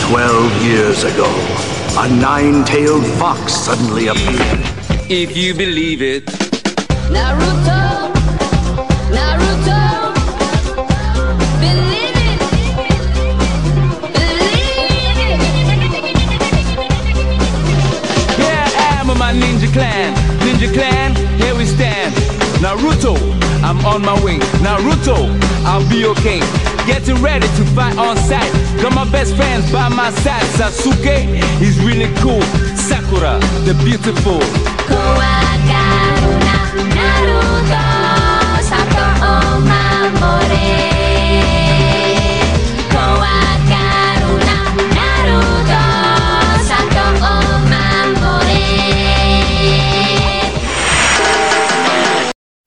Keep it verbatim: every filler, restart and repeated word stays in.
Twelve years ago, a nine-tailed fox suddenly appeared. If you believe it. Naruto, Naruto, believe it, believe it. Here I am with my ninja clan. Ninja clan, here we stand. Naruto, I'm on my way. Naruto, I'll be okay. Getting ready to fight on sight. Got my best friends by my side. Sasuke, he's really cool. Sakura, the beautiful. Kowaga.